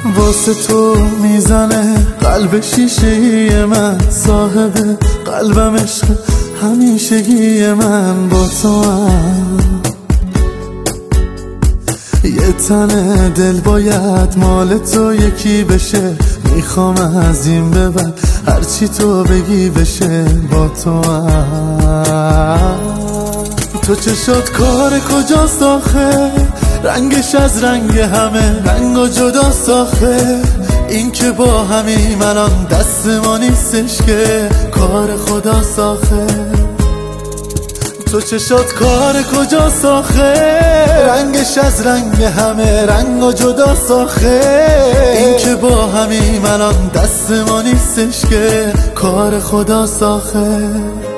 واسه تو میزنه قلب شیشه‌ای من، صاحب قلبم عشق همیشگی من با تو هم. یه تنه دل باید مال تو یکی بشه، میخوام از این به بعد هرچی تو بگی بشه با تو هم. تو چشات کار کجاست آخه، رنگش از رنگ همه رنگ و جداست آخه، این که با همیم الان دست ما نیستش که کار خداست آخه. تو چشات کار کجاست آخه، رنگش از رنگ همه رنگ و جداست آخه، این که با همیم الان دست ما نیستش که کار خداست آخه.